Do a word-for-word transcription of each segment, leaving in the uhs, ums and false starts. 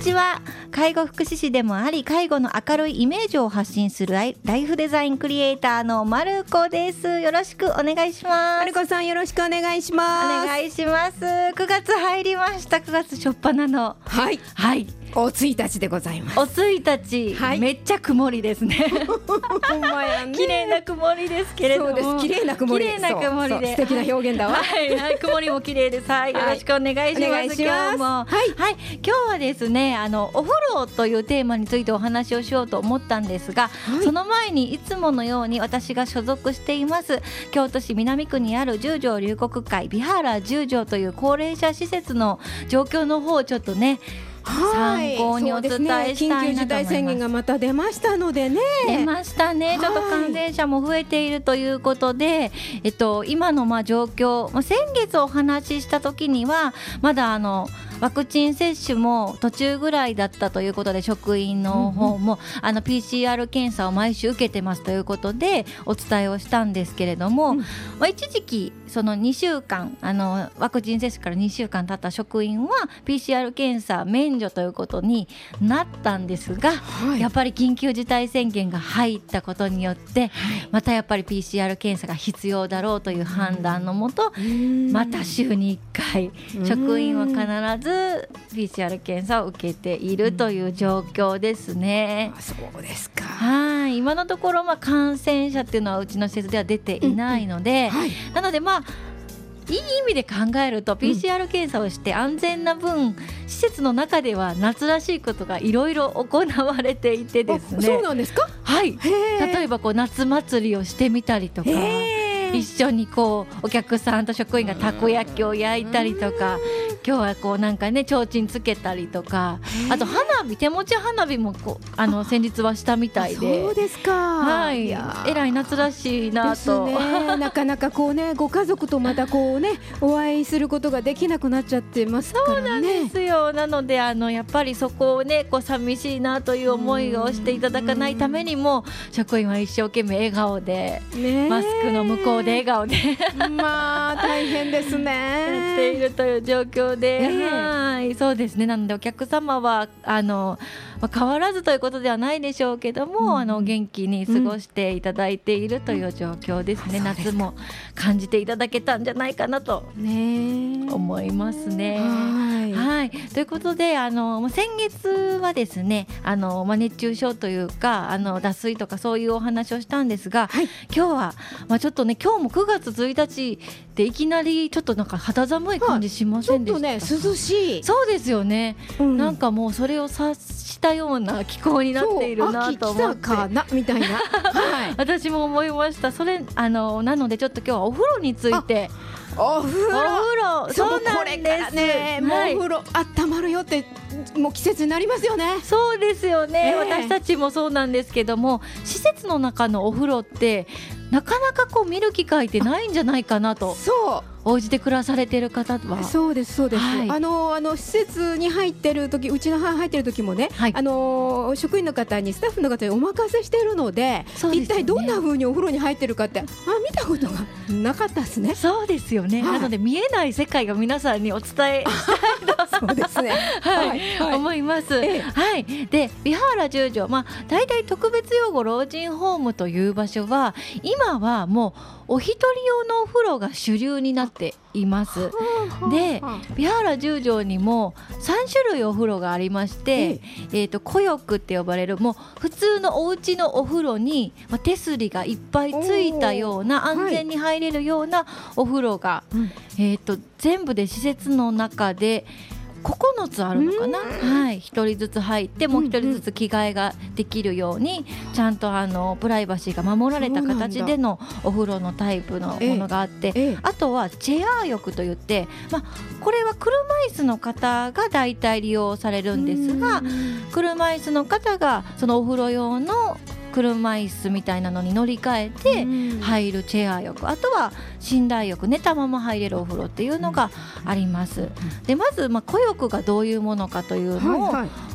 ちは。介護福祉士でもあり、介護の明るいイメージを発信するライフデザインクリエイターのまるこです。よろしくお願いします。 まるこさん、よろしくお願いします。 お願いします。くがつ入りました。くがつ初っ端のはいはいおついたちでございます。 おついたち、はい、めっちゃ曇りですね。 ほんまやね。 綺麗な曇りですけれども、 そうです、綺麗な曇り、 綺麗な曇りで素敵な表現だわ。 はい、はい、曇りも綺麗です。はい、よろしくお願いします。 お願いします。 今日も、はい、はい、今日はですね、あのお風呂というテーマについてお話をしようと思ったんですが、はい、その前にいつものように私が所属しています京都市南区にある十条龍谷会ビハーラ十条という高齢者施設の状況の方をちょっとね、 はい、 参考にお伝えしたいなと思います。 緊急事態宣言がまた出ましたのでね。 出ましたね。ちょっと感染者も増えているということで、えっと、今のまあ状況、まあ、先月お話しした時にはまだあのワクチン接種も途中ぐらいだったということで、職員の方も、うんうん、あの ピーシーアール 検査を毎週受けてますということでお伝えをしたんですけれども、うん、まあ、一時期そのにしゅうかんあのワクチン接種からにしゅうかん経った職員は ピーシーアール 検査免除ということになったんですが、はい、やっぱり緊急事態宣言が入ったことによって、はい、またやっぱり ピーシーアール 検査が必要だろうという判断のもと、また週にいっかい職員は必ず ピーシーアール 検査を受けているという状況ですね。 あ、そうですか。 はい、今のところまあ感染者っていうのはうちの施設では出ていないので、うんうん、はい、なのでまあいい意味で考えると ピーシーアール 検査をして安全な分、施設の中では夏らしいことがいろいろ行われていてですね。 そうなんですか。 はい、例えばこう夏祭りをしてみたりとか、一緒にこうお客さんと職員がたこ焼きを焼いたりとか、今日はこうなんかね提灯つけたりとか、あと花火、手持ち花火もこうあの先日はしたみたいで。 そうですか。 はい、えらい夏らしいなと、 ね、なかなかこうねご家族とまたこうねお会いすることができなくなっちゃってますからね。 そうなんですよ。なのであのやっぱりそこをねこう寂しいなという思いをしていただかないためにも、職員は一生懸命笑顔で、ね、マスクの向こうで笑顔でまあ大変ですねやっているという状況で、えー、はい、そうですね。なのでお客様はあの、まあ、変わらずということではないでしょうけども、うん、あの元気に過ごしていただいているという状況ですね、うん、夏も感じていただけたんじゃないかなと思いますね。はい、はい、ということであの先月はですねあの、まあ、熱中症というかあの脱水とかそういうお話をしたんですが、はい、今日は、まあ、ちょっとね今日もくがつついたちでいきなりちょっとなんか肌寒い感じしませんでした？ ちょっとね涼しい。 そうですよね、うん、なんかもうそれを察したような気候になっているなと思って、 秋来たかなみたいな、はい、 私も思いました。それあのなのでちょっと今日はお風呂について。 お風呂、 お風呂、そうなんです。これからね、もうお風呂あったまるよってもう季節になりますよね。 そうですよね、えー、私たちもそうなんですけども、施設の中のお風呂ってなかなかこう見る機会ってないんじゃないかなと。そうお家で暮らされている方はそうですそうです、はい、あのあの施設に入ってる時、うちの母入ってる時もね、はい、あの職員の方にスタッフの方にお任せしているの で, で、ね、一体どんな風にお風呂に入ってるかってあ見たことがなかったですね。 そうですよね、はい、なので見えない世界を皆さんにお伝えしたいそうですね、 はいはいはい、思います、ええ、はい、でビハーラ十条、まあ、大体特別養護老人ホームという場所は今はもうお一人用のお風呂が主流になっています。でビハーラ十条にもさん種類お風呂がありまして、えええー、と古浴って呼ばれるもう普通のお家のお風呂に、まあ、手すりがいっぱいついたような安全に入れるようなお風呂が、はい、えー、と全部で施設の中でここのつあるのかな、はい、ひとりずつ入ってもうひとりずつ着替えができるように、うんうん、ちゃんとあのプライバシーが守られた形でのお風呂のタイプのものがあって、ええええ、あとはチェア浴といって、まあ、これは車椅子の方がだいたい利用されるんですが、車椅子の方がそのお風呂用の車椅子みたいなのに乗り換えて入るチェア浴、あとは寝台浴、寝たまま入れるお風呂っていうのがあります。でまず、まあ、古浴がどういうものかというのを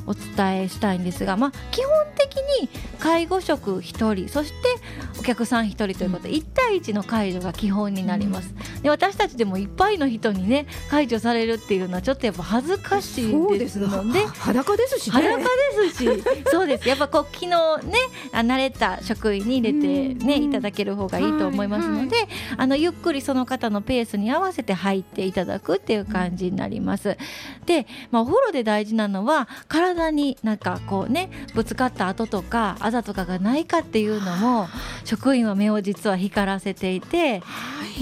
お伝えしたいんですが、まあ、基本的に介護職ひとりそしてお客さんひとりということで、うん、いち対いちの介助が基本になります。で私たちでもいっぱいの人にね介助されるっていうのはちょっとやっぱ恥ずかしいですので、 裸ですしね。 裸ですしそうです。やっぱこう昨日ね慣れた職員に入れてね、うん、いただける方がいいと思いますので、はいはい、あのゆっくりその方のペースに合わせて入っていただくっていう感じになります。で、まあ、お風呂で大事なのは体になんかこうねぶつかった跡とかあざとかがないかっていうのも職員は目を実は光らせていて、はい、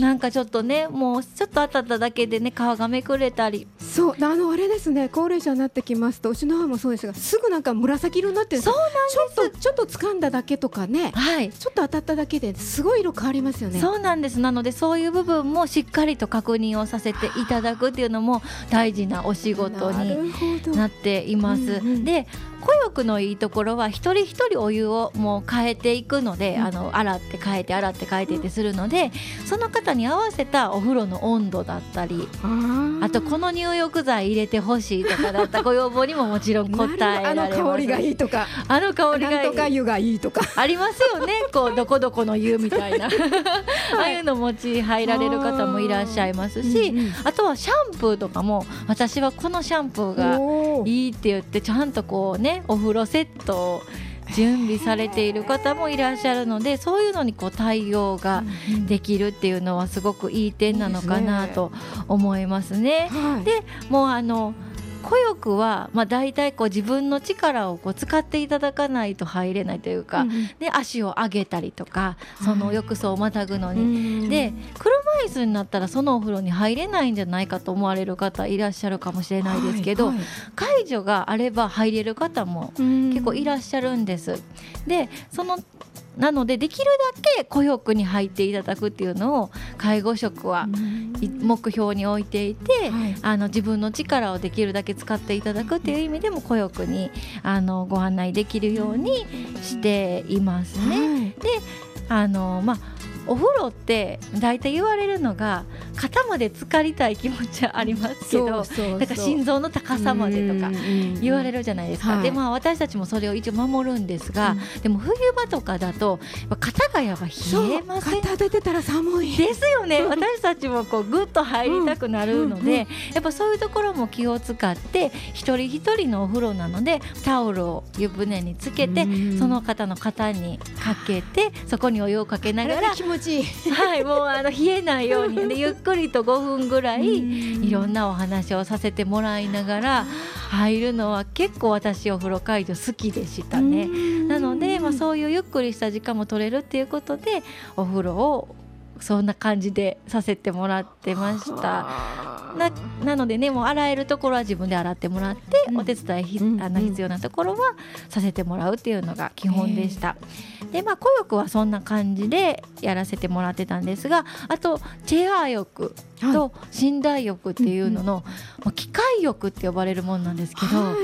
なんかちょっとねもうちょっと当たっただけでね皮がめくれたり、 そうあのあれですね、高齢者になってきますとうちの母もそうですがすぐなんか紫色になってるんですよ。そうなんです。ちょっとちょっと掴んだだけとかね、はい、ちょっと当たっただけですごい色変わりますよね。 そうなんです。なのでそういう部分もしっかりと確認をさせていただくっていうのも大事なお仕事になっています。うんうん、で古浴のいいところは一人一人お湯をもう変えていくので、うん、あの洗って変えて洗って変えてってするので、その方に合わせたお風呂の温度だったり、あ, あとこの入浴剤入れてほしいとかだったご要望にももちろん答えられます。 あの香りがいいとかあの香りがいいなんとか湯がいいとかありますよね。こうどこどこの湯みたいな、はい、ああいうの持ち入られる方もいらっしゃいますし、うんうん、あとはシャンプーとかも私はこのシャンプーがいいって言ってちゃんとこうねお風呂セットを準備されている方もいらっしゃるので、そういうのにこう対応ができるっていうのはすごくいい点なのかなと思いますね。でもうあの古浴はまあ大体こう自分の力をこう使っていただかないと入れないというか、うん、で足を上げたりとかその浴槽をまたぐのに、はい、で車椅子になったらそのお風呂に入れないんじゃないかと思われる方いらっしゃるかもしれないですけど、はいはい、介助があれば入れる方も結構いらっしゃるんです。でそのなのでできるだけ古浴に入っていただくっていうのを介護職は目標に置いていて、はい、あの自分の力をできるだけ使っていただくっていう意味でも古浴にあのご案内できるようにしていますね。はい、であのまあお風呂って大体言われるのが肩まで浸かりたい気持ちはありますけど、そうそうそう、だから心臓の高さまでとか言われるじゃないですか。はい、でまあ私たちもそれを一応守るんですが、うん、でも冬場とかだと肩がやばい冷えません？ 肩当ててたら寒いですよね。私たちもこうグッと入りたくなるので、うんうんうん、やっぱそういうところも気を使って一人一人のお風呂なのでタオルを湯船につけて、うん、その方の肩にかけてそこにお湯をかけながら気持ちいいはい、もうあの冷えないように、ね、ゆっくりとごふんぐらいいろんなお話をさせてもらいながら入るのは結構私お風呂介助好きでしたね。なので、まあ、そういうゆっくりした時間も取れるっていうことでお風呂をそんな感じでさせてもらってました。な, なのでねもう洗えるところは自分で洗ってもらって、うん、お手伝いひ、うん、あの必要なところはさせてもらうっていうのが基本でした。でまあ古浴はそんな感じでやらせてもらってたんですが、あとチェア浴と寝台浴っていうのの、はい、機械浴って呼ばれるものなんですけど、はい、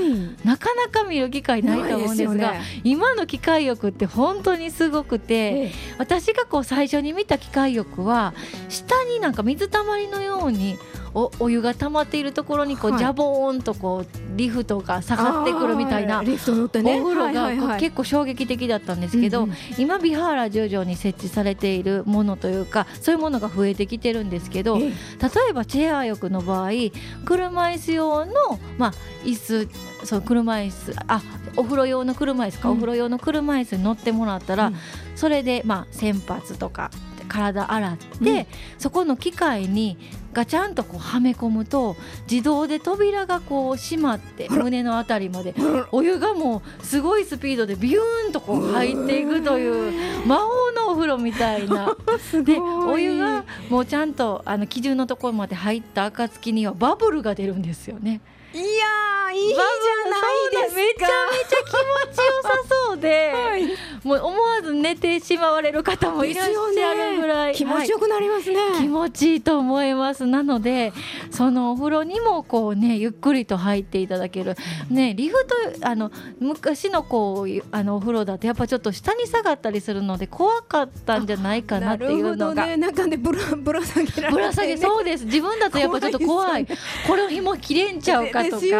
なかなか見る機会ないと思うんですが、ね、今の機械浴って本当にすごくて、ええ、私がこう最初に見た機械浴は下になんか水たまりのように お, お湯が溜まっているところにこう、はい、ジャボーンとこうリフトが下がってくるみたいなリフト乗ってね、 お風呂が、はいはいはい、結構衝撃的だったんですけど、うんうん、今ビハーラ十条に設置されているものというかそういうものが増えてきてるんですけど、例えばチェア浴の場合車椅子用の、まあ、椅子そう車椅子あお風呂用の車椅子か、うん、お風呂用の車椅子に乗ってもらったら、うん、それで、まあ、洗髪とか体洗って、うん、そこの機械にガチャンとこうはめ込むと自動で扉がこう閉まって胸のあたりまでお湯がもうすごいスピードでビューンとこう入っていくという魔法のお風呂みたいなでお湯がもうちゃんとあの基準のところまで入った暁にはバブルが出るんですよね。 いやーいいじゃないですか。 めちゃめちゃ気持ちよさそうで、はい、もう思わず寝てしまわれる方もいらっしゃるぐらい、 ね、気持ちよくなりますね、 はい、気持ちいいと思います。なのでそのお風呂にもこう、ね、ゆっくりと入っていただける、ね、リフトあの昔のこうあのお風呂だとやっぱちょっと下に下がったりするので怖かったんじゃないかなっていうのが。 なるほどね、中でぶら、ぶら下げられて、ね、 ぶら下げそうです。自分だとやっぱちょっと怖い、これを紐切れんちゃうかとかですよね、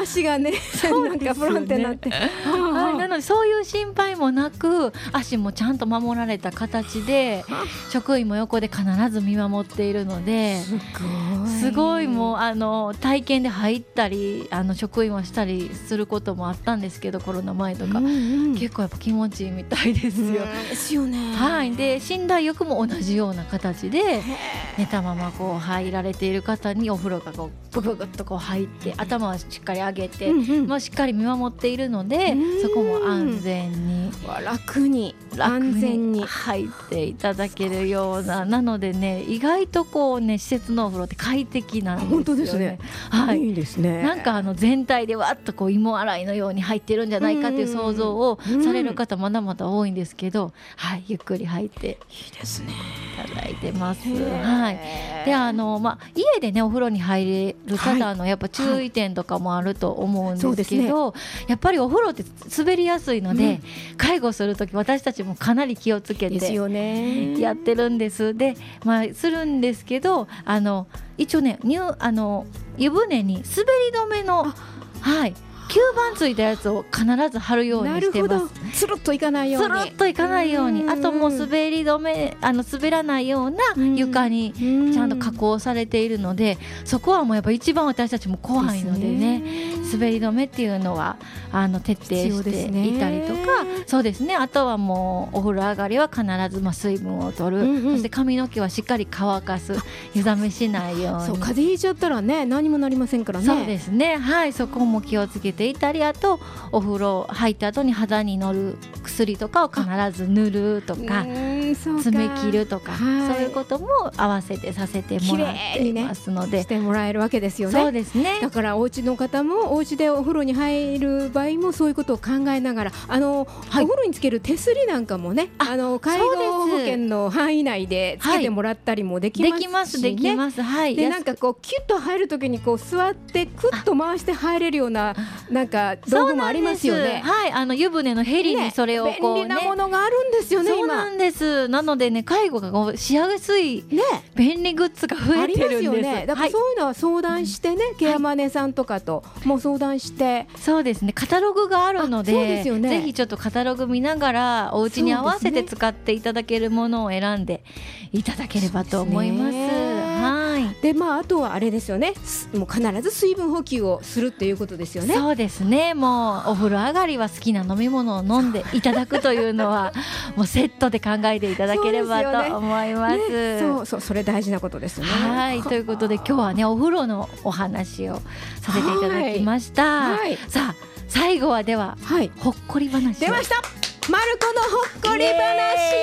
足がねなんかブロンってなって、 はい、なのでそういう心配もなく足もちゃんと守られた形で職員も横で必ず見守っているのですごい、 すごいもうあの体験で入ったりあの職員をしたりすることもあったんですけど、コロナ前とか、うんうん、結構やっぱ気持ちいいみたいですよ。 ですよね。 はい、で寝台浴も同じような形で寝たままこう入られている方にお風呂がこうブクブクっとこう入って頭はしっかり上げて、うんうん、まあ、しっかり見守っているのでそこも安全に楽に安全に入っていただけるような、なのでね意外とこうね施設のお風呂って快適なんですよね。 本当ですね、 はい、 いいですね。 なんかあの全体でわっとこう芋洗いのように入ってるんじゃないかっていう想像をされる方まだまだ多いんですけど、はい、ゆっくり入っていいですねいただいてます。はい、であの、まあ、家でねお風呂に入れる方の、はい、やっぱ注意点とかもあると思うんですけど、はい、やっぱりお風呂って滑りやすいので、うん、介護するとき私たちもかなり気をつけてやってるんです。で、まあ、するんですけどあの一応ねあの湯船に滑り止めの、はい、吸盤ついたやつを必ず貼るようにしてます。 なるほど、つるっといかないように、 つるっといかないように、あともう滑り止めあの滑らないような床にちゃんと加工されているので、そこはもうやっぱ一番私たちも怖いのでね、滑り止めっていうのはあの徹底していたりとか、そうですね、あとはもうお風呂上がりは必ずまあ水分を取る、うんうん、そして髪の毛はしっかり乾かす、湯冷めしないように。 そう、風邪ひいちゃったらね何もなりませんからね。 そうですね、はい、そこも気をつけていたり、あとお風呂入った後に肌に乗る薬とかを必ず塗るとか爪切るとか、はい、そういうことも合わせてさせてもらっていますので、 ね、してもらえるわけですよね。 そうですね。 だからお家の方もお家でお風呂に入る場合もそういうことを考えながら、あの、はい、お風呂につける手すりなんかもね、あの介護保険の範囲内でつけてもらったりもできますし、ね、 できますできます、はい、 でなんかこうキュッと入るときにこう座ってクッと回して入れるようななんか道具もありますよね。 はい、あの湯船のヘリにそれをこう、ね、 便利なものがあるんですよね。 そうなんです。なのでね、介護がこうしやすい便利グッズが増えてるんです。ありますよね。 だからそういうのは相談してね、はい、ケアマネさんとかともう相談して、はい、 そうですね、カタログがあるので、そうですよね、ぜひちょっとカタログ見ながらお家に合わせて使っていただけるものを選んでいただければと思います。はい。 でまああとはあれですよね、もう必ず水分補給をするっていうことですよね。 そうですね、もうお風呂上がりは好きな飲み物を飲んでいただくというのはもうセットで考えていただければと思います。 そうですよね。ね、そうそう、それ大事なことですよね。 はい、ということで今日はねお風呂のお話をさせていただきました。はいはい、さあ最後はでは、はい、ほっこり話出ました。マルコのほっこり話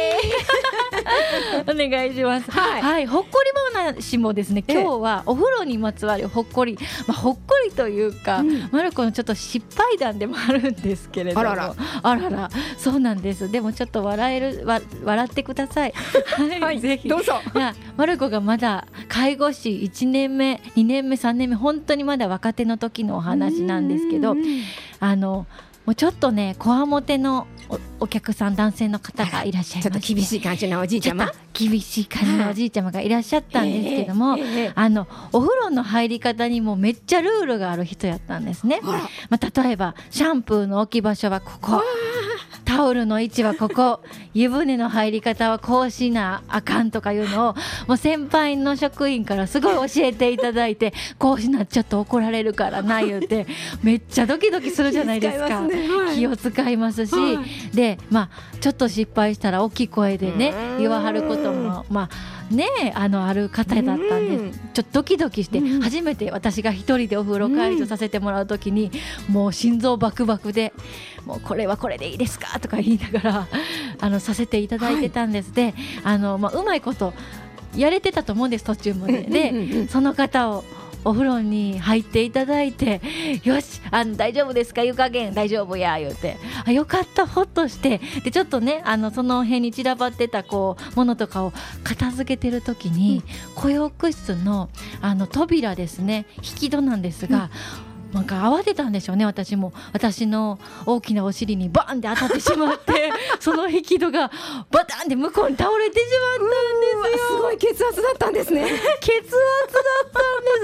お願いします。はい、はい、ほっこり話もですね、今日はお風呂にまつわるほっこり、まあ、ほっこりというか、うん、マルコのちょっと失敗談でもあるんですけれども、 あららあらら、そうなんです。でもちょっと笑えるわ笑ってください。はい、はい、 ぜひどうぞ。 マルコがまだ介護士いちねんめにねんめさんねんめ、本当にまだ若手の時のお話なんですけど、あのもうちょっとねこわもての お, お客さん男性の方がいらっしゃいまして、 ちょっと厳しい感じのおじいちゃま厳しい感じのおじいちゃまがいらっしゃったんですけども、えーえー、あのお風呂の入り方にもめっちゃルールがある人やったんですね。まあ、例えばシャンプーの置き場所はここ、タオルの位置はここ、湯船の入り方はこうしなあかんとかいうのをもう先輩の職員からすごい教えていただいて、こうしなちょっと怒られるからな言うてめっちゃドキドキするじゃないですか。気を使いますし、はい、でまあちょっと失敗したら大きい声でね言わはることもまあねあのある方だったんで、ちょっとドキドキして、初めて私が一人でお風呂介助させてもらうときにもう心臓バクバクで、もうこれはこれでいいですかとか言いながらあのさせていただいてたんです。はい、であの、まあ、うまいことやれてたと思うんです、途中まで。でその方をお風呂に入っていただいて、よしあの大丈夫ですか、湯加減大丈夫や言うて、あよかったほっとして、でちょっとねあのその辺に散らばってたこうものとかを片付けてる時に、うん、古浴室のあの扉ですね、引き戸なんですが、うん、なんか慌てたんでしょうね。私も私の大きなお尻にバーンって当たってしまってその引き戸がバタンって向こうに倒れてしまったんですよ。 すごい血圧だったんですね。 血圧だったんです。で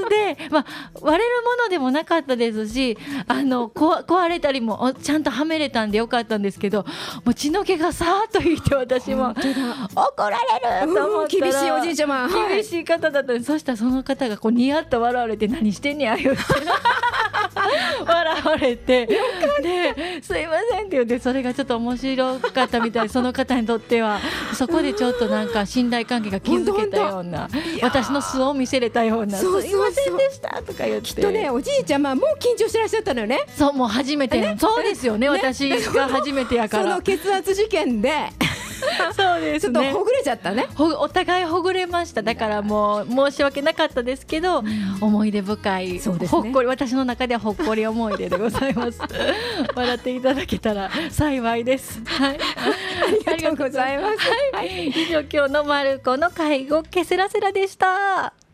まあ、割れるものでもなかったですし、あの壊壊れたりもちゃんとはめれたんでよかったんですけど、もう血の気がさーっと引いて、私も怒られると思ったら、 厳しいおじいちゃま、 厳しい方だったんです。そしたらその方がこうニヤッと笑われて、何してんねや言うて笑われて、ですいませんって言って、それがちょっと面白かったみたい。その方にとってはそこでちょっとなんか信頼関係が築けたような、私の素を見せれたような、 そうそうそう、 すいませんでしたとか言って、 きっとねおじいちゃまもう緊張してらっしゃったのよね。 そう、もう初めて、ね、そうですよね、ね、私が初めてやから、 その血圧事件でそうですね、 ちょっとほぐれちゃったね。 お互いほぐれました。だからもう申し訳なかったですけど、うん、思い出深い、そうですね、ほっこり、私の中ではほっこり思い出でございます笑っていただけたら幸いです、はい、 ありがとうございます、 はい、以上今日のマルコの介護ケセラセラでした。